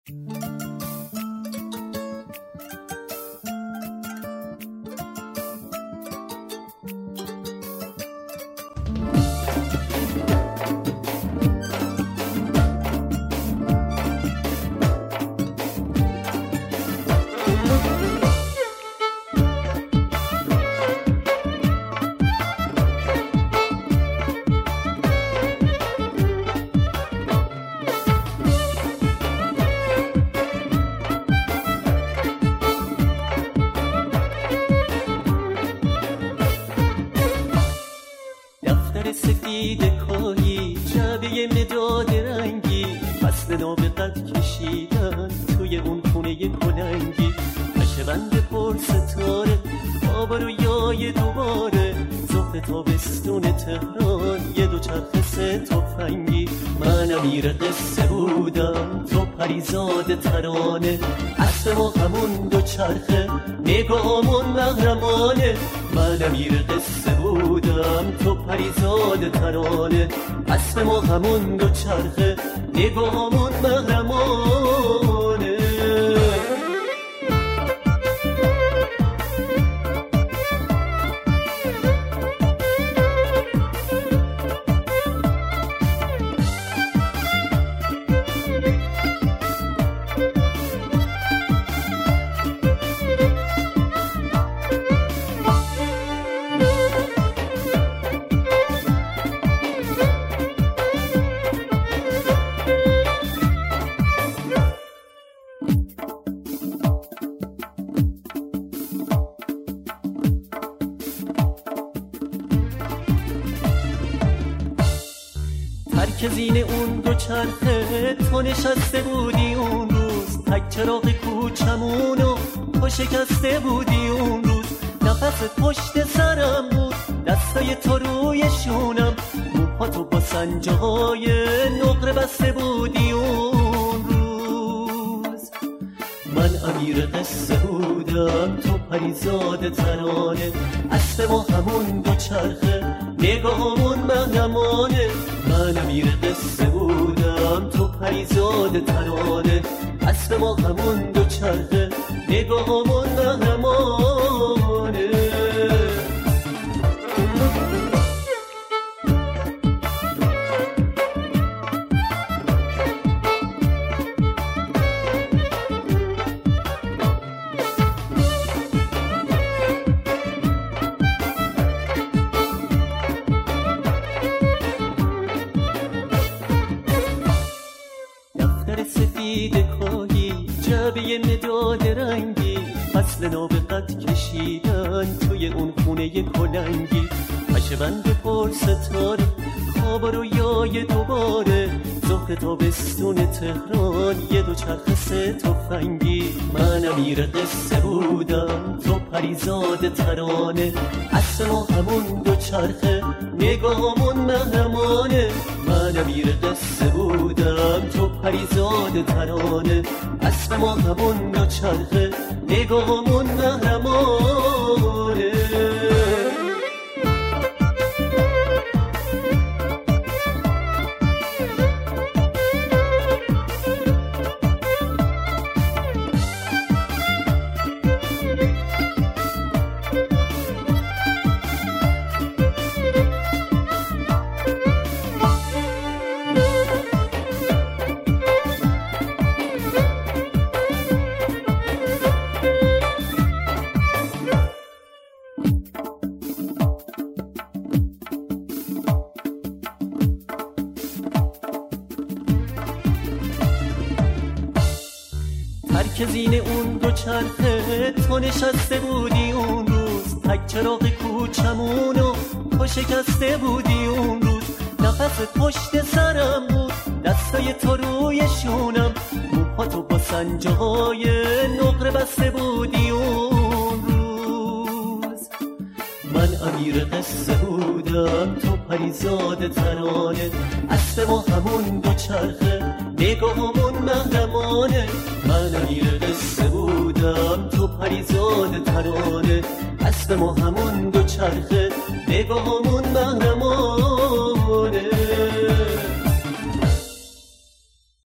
سفید کاهی جعبه مداد رنگی فصل ناب قد کشیدن توی اون خونه کلنگی پشه‌بند پر ستاره خواب رویای دوباره ظهر تابستون تهران یه دو چرخ سه تفنگی من امیر قصه بودم تو پریزاد ترانه اصل ما همون دو چرخه نگاهمون محرمانه من امیر قصه بودم تو پریزاد ترانه اصل ما همون دو چرخه نگاهمون محرمانه که زین اون دو چرخه تو نشسته بودی اون روز تک چراغ کوچمونو تو شکسته بودی اون روز نفس پشت سرم بود دستای تو روی شونم موهاتو با سنجه های نقره بسته بودی اون روز من امیر قصه بودم تو پریزاد ترانه اصل ما همون دو چرخه نگاهمون محرمانه من امیر قصه بودم تو پریزاد ترانه اصل ما همون دو چرخه نگاهمون محرمانه سفید کاهی جعبه مداد رنگی فصل ناب قد کشیدن توی اون خونه کلنگی پشه‌بند پر ستاره خواب رویای دوباره ظهر تابستون تهران یه دو چرخ سه تفنگی من امیر قصه بودم تو پریزاد ترانه اصل ما همون دو چرخه نگاهمون محرمانه من امیر قصه بودم تو پریزاد ترانه اصل ما همون دو چرخه نگاهمون محرمانه که زین اون دو چرخه تو نشسته بودی اون روز تک چراغ کوچمونو تو شکسته بودی اون روز نفس پشت سرم بود دستای تو روی شونم موهاتو با سنجه های نقره بسته بودی اون روز من امیر قصه بودم تو پریزاد ترانه اصل ما همون دو چرخه نگاهمون محرمانه من امیر قصه بودم تو پریزاد ترانه اصل ما همون دو چرخه نگاهمون محرمانه